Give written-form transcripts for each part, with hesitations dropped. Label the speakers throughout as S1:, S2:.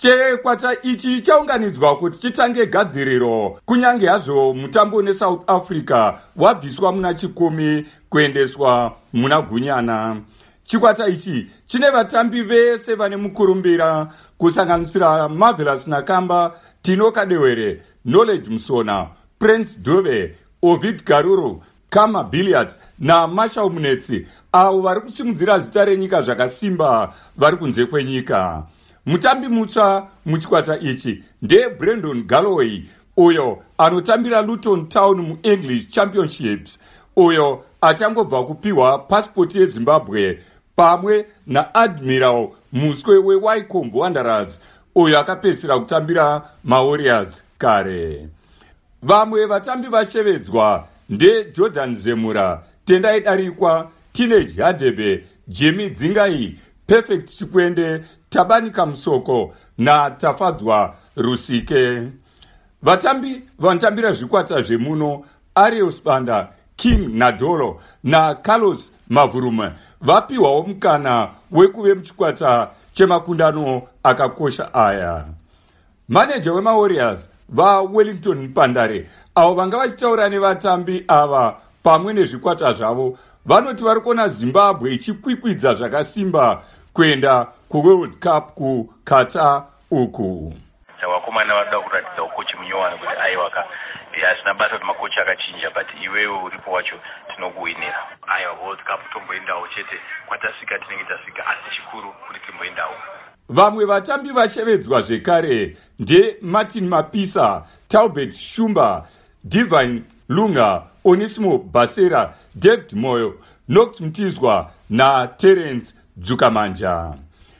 S1: Chikwata ichi chaunganidzwa kuti chitange gadziriro kunyange hazvo mutambo neSouth Africa wabviswa muna chikumi kuendeswa muna gunyana. Chikwata ichi chine vatambi vese vane mukurumbira kusanganisira Marvelous Nakamba, Tino Kadewere, Knowledge Musona, Prince Dube, Ovid Garuru, Kama Billiard na Marshall Munetsi, avo vari kusimudzira zita renyika zvakasimba vari kunze kwenyika. Mutambi mutsva muchikwata ichi Brandon Galloway, uyo anotambira Luton Town muEnglish Championships, uyo achangobva kupiwa pasipoti yeZimbabwe, pamwe naAdmiral Muswe weWycombe Wanderers, uyo akapedzisira kutambira maWarriors kare. Vamwe vatambi vashevedzwa Jordan Zemura, Tendai Darikwa, Teenage Hadebe, Jimmy Dzingai, Perfect Chikwende, Tabani Kamsoko na Tafadzwa Rusike. Vatambi vanotambira zvikwata zvemuno Arius Banda, King Nadolo na Carlos Mavurume vapiwawo mukana wekuve muchikwata chemakundano akakosha aya. Maneja wemaWarriors vaWellington Pandare, avo vanga vachitaura nevatambi ava pamwe nezvikwata zvavo, vanoti vari kuona Zimbabwe ichikwikwidza zvakasimba kuenda kuWorld Cup kuKatar uku.
S2: Vakomana vanoda kuratidza ukochi munyowani kuti aiwaka asina basa kuti makochi akachinja, but iwewe uripo wacho tinokuwinira. Aiwa, World Cup tomboendawo chete, kwatasvika tinenge tasvika, asi chikuru kuti timboendawo.
S1: Vamwe vatambi vashevedzwa zvekare Martin Mapisa, Talbot Shumba, Divine Lunga, Onesimo Basera, David Moyo, Knox Mtizwa na Terence Dzukamanja.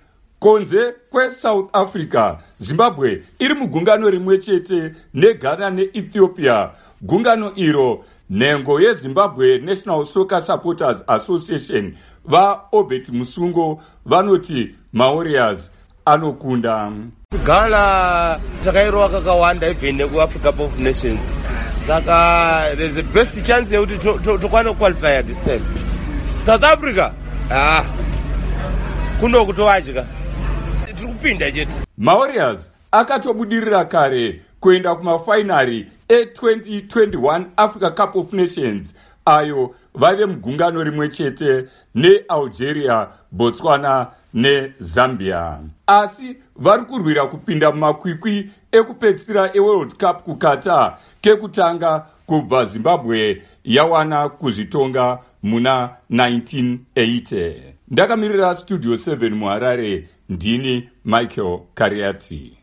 S1: Konze kweSouth Africa, Zimbabwe iri mugungano rimwe chete neGhana neEthiopia. Gungano iro nhengo yeZimbabwe National Soccer Supporters Association vaObert Musungo vanoti maWarriors anokunda.
S3: Ghana takairowa kakawanda ibve nekuAfrica Cup of Nations, saka there's the best chance yekuti tokwana qualify this time. South Africa kuno kutowadya tikupinda chete.
S1: maWarriors akatobudirira kare kuenda kumafainari e2021 Africa Cup of Nations, ayo vaive mugungano rimwe chete neAlgeria, Botswana neZambia. Asi vari kurwira kupinda mumakwikwi ekupedzisira eWorld Cup kuKatar kekutanga kubva Zimbabwe yawana kuzvitonga muna 1980. Ndakamirira Studio 7 muHarare, ndini Michael Kariati.